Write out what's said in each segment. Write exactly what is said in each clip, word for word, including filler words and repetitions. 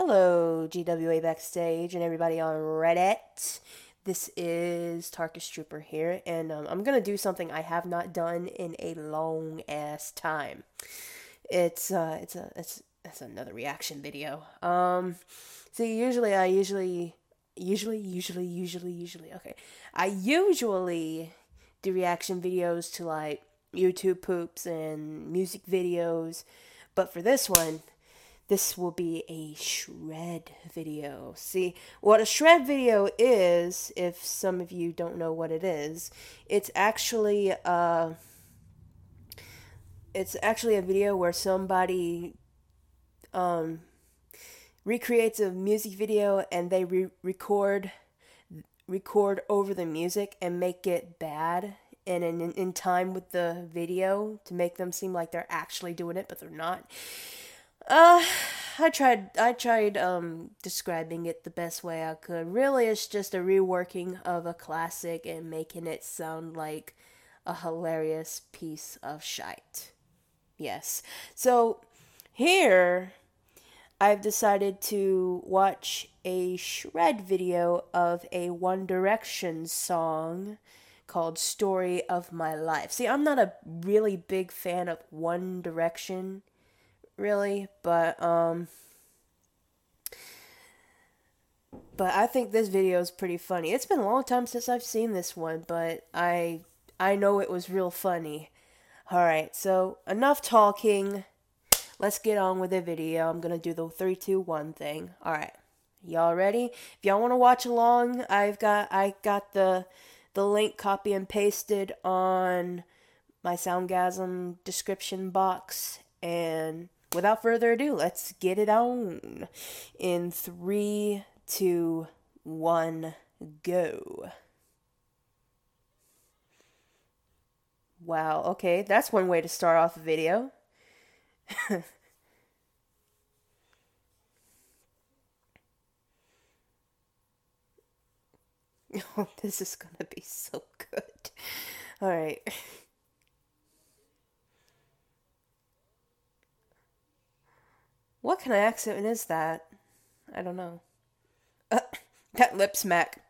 Hello, G W A Backstage and everybody on Reddit. This is Tarkus Trooper here, and um, I'm gonna do something I have not done in a long ass time. It's uh, it's a it's it's another reaction video. Um, see, usually I usually usually usually usually usually okay, I usually do reaction videos to like YouTube poops and music videos, but for this one. This will be a shred video. See, what a shred video is, if some of you don't know what it is, it's actually uh it's actually a video where somebody um recreates a music video and they re- record record over the music and make it bad and in, in time with the video to make them seem like they're actually doing it, but they're not. Uh, I tried, I tried, um, describing it the best way I could. Really, it's just a reworking of a classic and making it sound like a hilarious piece of shite. Yes. So, here, I've decided to watch a shred video of a One Direction song called Story of My Life. See, I'm not a really big fan of One Direction, really, but um but I think this video is pretty funny. It's been a long time since I've seen this one, but I I know it was real funny. Alright, so enough talking. Let's get on with the video. I'm gonna do the three, two, one thing. Alright. Y'all ready? If y'all wanna watch along, I've got I got the the link copy and pasted on my Soundgasm description box, and without further ado, let's get it on. In three, two, one, go. Wow, okay, that's one way to start off a video. Oh, this is gonna be so good. Alright. What kind of accent is that? I don't know. Uh, that lip smack.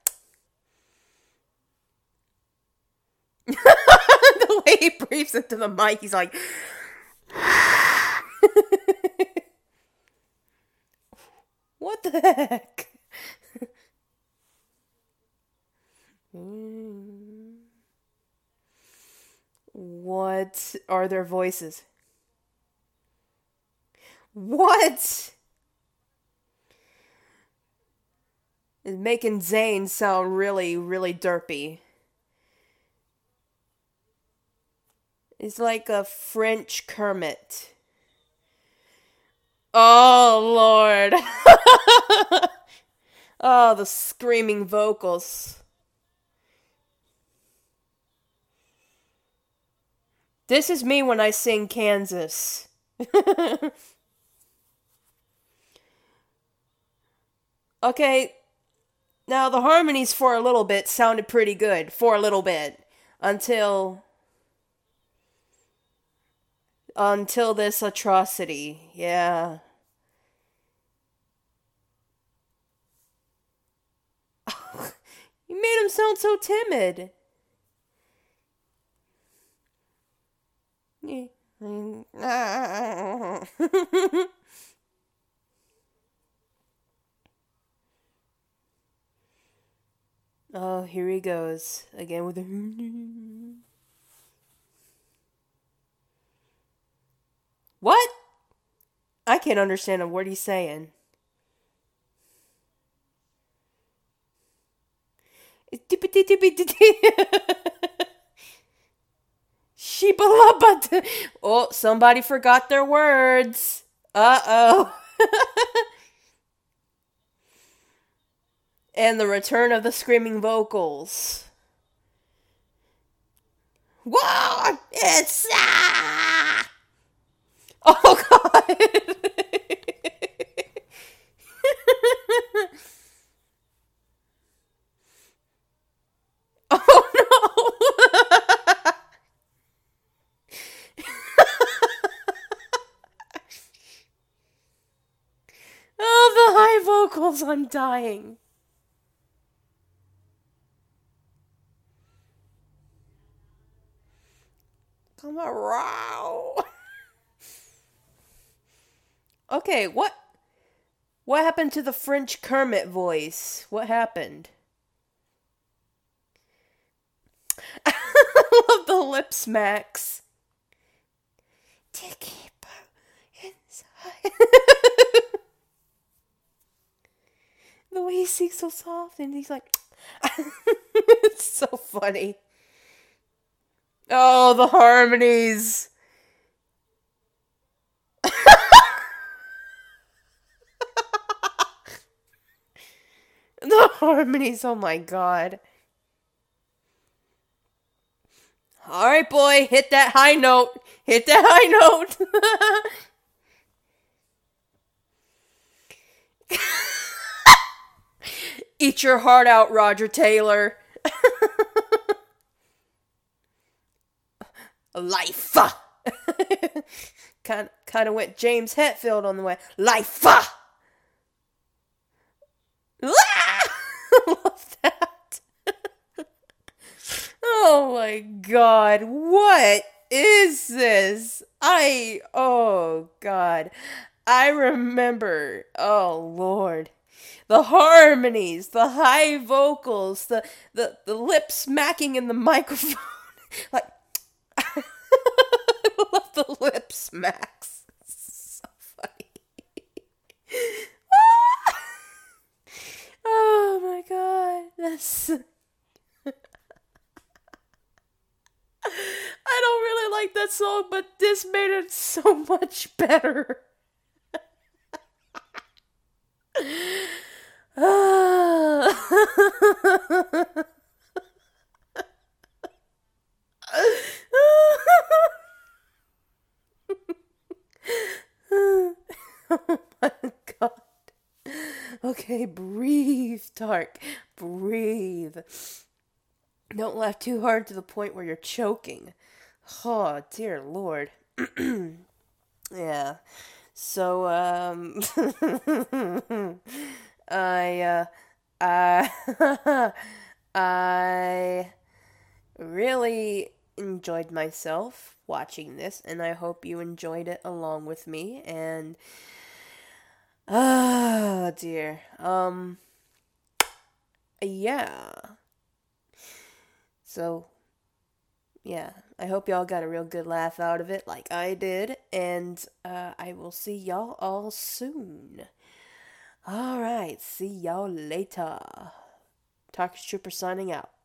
The way he breathes into the mic, he's like... What the heck? What are their voices? What? It's making Zayn sound really, really derpy. It's like a French Kermit. Oh, Lord. Oh, the screaming vocals. This is me when I sing Kansas. Okay, now the harmonies for a little bit sounded pretty good. For a little bit. Until... Until this atrocity. Yeah. You made him sound so timid. Oh, here he goes. Again with the... What? I can't understand a word he's saying. Sheebalabba. Oh, somebody forgot their words. Uh-oh. And the return of the screaming vocals. Whoa! It's... Ah! Oh, God! Oh, no! Oh, the high vocals, I'm dying. Come around. Okay, what what happened to the French Kermit voice? What happened? I love the lip smacks. To keep inside. The way he sings so soft and he's like it's so funny. Oh, the harmonies. The harmonies, oh my god. Alright, boy, hit that high note. Hit that high note. Eat your heart out, Roger Taylor. Life. kind, kind of went James Hetfield on the way. Life. Love that. Oh my god, what is this? I, oh god. I remember, oh lord. The harmonies, the high vocals, the, the, the lip smacking in the microphone. Like, I love the lip smacks. It's so funny. Oh my god, that's. I don't really like that song, but this made it so much better. Oh my god. Okay, breathe, Tark. Breathe. Don't laugh too hard to the point where you're choking. Oh, dear Lord. Yeah. So, um... I, uh... I... I... really enjoyed myself watching this, and I hope you enjoyed it along with me, and... Ah, oh, dear. Um... Yeah. So, yeah, I hope y'all got a real good laugh out of it like I did, and uh, I will see y'all all soon. Alright, see y'all later. Tarkus Trooper signing out.